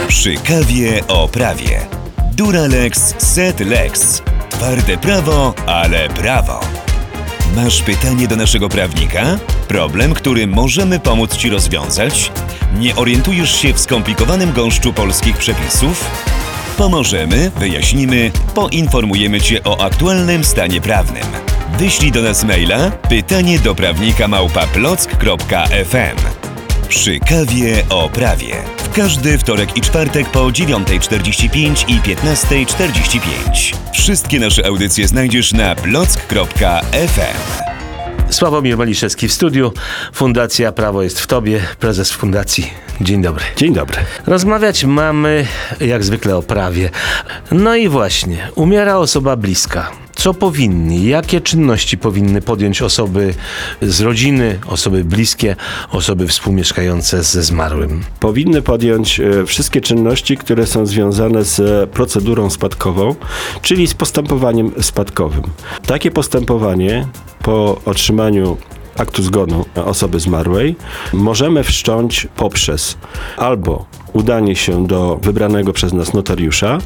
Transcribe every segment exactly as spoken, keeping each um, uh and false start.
Przy kawie o prawie. Duralex Set Lex. Twarde prawo, ale prawo. Masz pytanie do naszego prawnika? Problem, który możemy pomóc Ci rozwiązać? Nie orientujesz się w skomplikowanym gąszczu polskich przepisów? Pomożemy, wyjaśnimy, poinformujemy Cię o aktualnym stanie prawnym. Wyślij do nas maila pytanie do prawnika małpa plock kropka f m. Przy kawie o prawie. W każdy wtorek i czwartek po dziewiąta czterdzieści pięć i piętnasta czterdzieści pięć. Wszystkie nasze audycje znajdziesz na plock kropka f m. Sławomir Maliszewski w studiu. Fundacja Prawo jest w Tobie. Prezes fundacji. Dzień dobry. Dzień dobry. Rozmawiać mamy jak zwykle o prawie. No i właśnie, umiera osoba bliska. Co powinni, jakie czynności powinny podjąć osoby z rodziny, osoby bliskie, osoby współmieszkające ze zmarłym? Powinny podjąć e, wszystkie czynności, które są związane z procedurą spadkową, czyli z postępowaniem spadkowym. Takie postępowanie po otrzymaniu aktu zgonu osoby zmarłej możemy wszcząć poprzez albo udanie się do wybranego przez nas notariusza,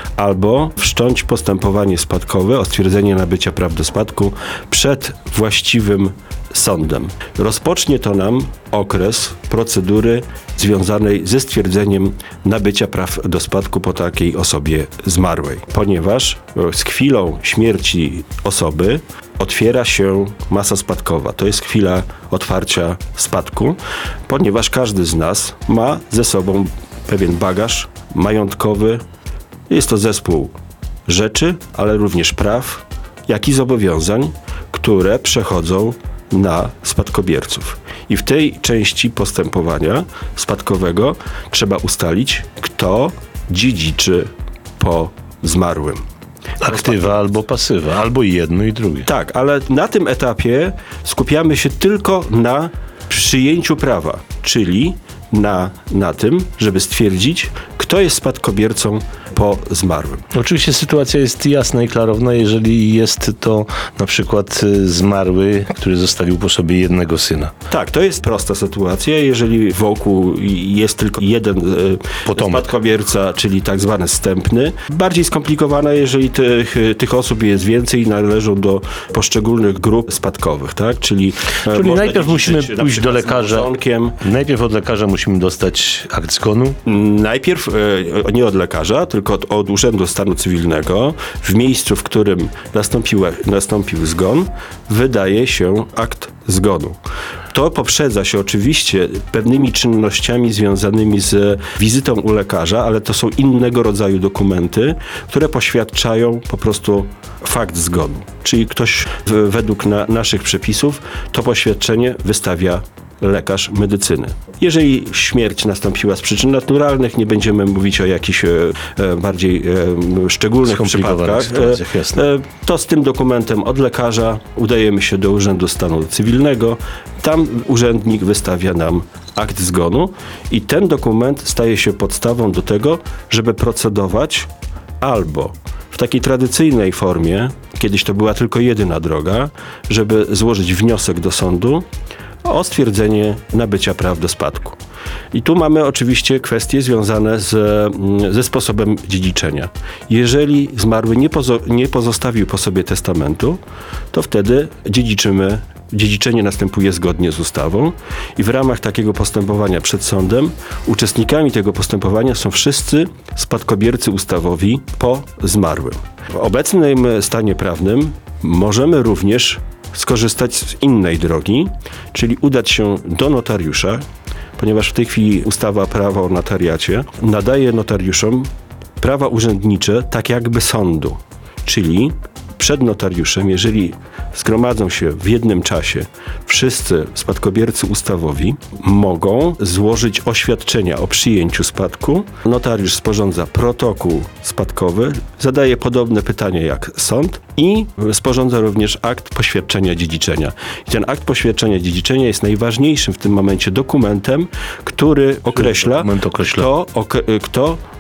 albo wszcząć postępowanie spadkowe o stwierdzenie nabycia praw do spadku przed właściwym sądem. Rozpocznie to nam okres procedury związanej ze stwierdzeniem nabycia praw do spadku po takiej osobie zmarłej, ponieważ z chwilą śmierci osoby otwiera się masa spadkowa. To jest chwila otwarcia spadku, ponieważ każdy z nas ma ze sobą pewien bagaż majątkowy. Jest to zespół rzeczy, ale również praw, jak i zobowiązań, które przechodzą na spadkobierców. I w tej części postępowania spadkowego trzeba ustalić, kto dziedziczy po zmarłym. Aktywa albo pasywa, albo i jedno i drugie. Tak, ale na tym etapie skupiamy się tylko na przyjęciu prawa, czyli na, na tym, żeby stwierdzić, kto jest spadkobiercą po zmarłym. Oczywiście sytuacja jest jasna i klarowna, jeżeli jest to na przykład zmarły, który zostawił po sobie jednego syna. Tak, to jest prosta sytuacja, jeżeli wokół jest tylko jeden Potomek. spadkobierca, czyli tak zwany zstępny. Bardziej skomplikowana, jeżeli tych, tych osób jest więcej i należą do poszczególnych grup spadkowych, tak? Czyli, Czyli najpierw musimy pójść do lekarza. Najpierw od lekarza musimy dostać akt zgonu. Najpierw e, nie od lekarza, tylko od, od Urzędu Stanu Cywilnego. W miejscu, w którym nastąpił, nastąpił zgon, wydaje się akt zgonu. To poprzedza się oczywiście pewnymi czynnościami związanymi z wizytą u lekarza, ale to są innego rodzaju dokumenty, które poświadczają po prostu fakt zgonu. Czyli ktoś w, według na, naszych przepisów to poświadczenie wystawia lekarz medycyny. Jeżeli śmierć nastąpiła z przyczyn naturalnych, nie będziemy mówić o jakichś e, bardziej e, szczególnych przypadkach, e, e, to z tym dokumentem od lekarza udajemy się do Urzędu Stanu Cywilnego. Tam urzędnik wystawia nam akt zgonu i ten dokument staje się podstawą do tego, żeby procedować albo w takiej tradycyjnej formie, kiedyś to była tylko jedyna droga, żeby złożyć wniosek do sądu o stwierdzenie nabycia praw do spadku. I tu mamy oczywiście kwestie związane z, ze sposobem dziedziczenia. Jeżeli zmarły nie, pozo, nie pozostawił po sobie testamentu, to wtedy dziedziczymy, dziedziczenie następuje zgodnie z ustawą i w ramach takiego postępowania przed sądem uczestnikami tego postępowania są wszyscy spadkobiercy ustawowi po zmarłym. W obecnym stanie prawnym możemy również skorzystać z innej drogi, czyli udać się do notariusza, ponieważ w tej chwili ustawa prawo o notariacie nadaje notariuszom prawa urzędnicze tak jakby sądu, czyli przed notariuszem, jeżeli zgromadzą się w jednym czasie wszyscy spadkobiercy ustawowi, mogą złożyć oświadczenia o przyjęciu spadku. Notariusz sporządza protokół spadkowy, zadaje podobne pytania jak sąd i sporządza również akt poświadczenia dziedziczenia. I ten akt poświadczenia dziedziczenia jest najważniejszym w tym momencie dokumentem, który określa, kto, ok- kto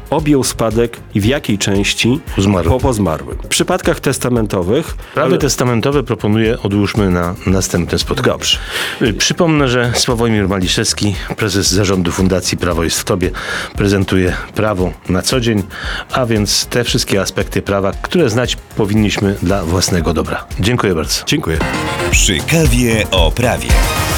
objął spadek i w jakiej części Zmarł. po, po zmarłym. W przypadkach testamentowych... Prawie ale- testamentowe proponuję odłóżmy na następne spotkanie. Dobrze. Y, Przypomnę, że Sławomir Maliszewski, prezes zarządu Fundacji Prawo jest w Tobie, prezentuje prawo na co dzień, a więc te wszystkie aspekty prawa, które znać powinniśmy dla własnego dobra. Dziękuję bardzo. Dziękuję. Przy kawie o prawie.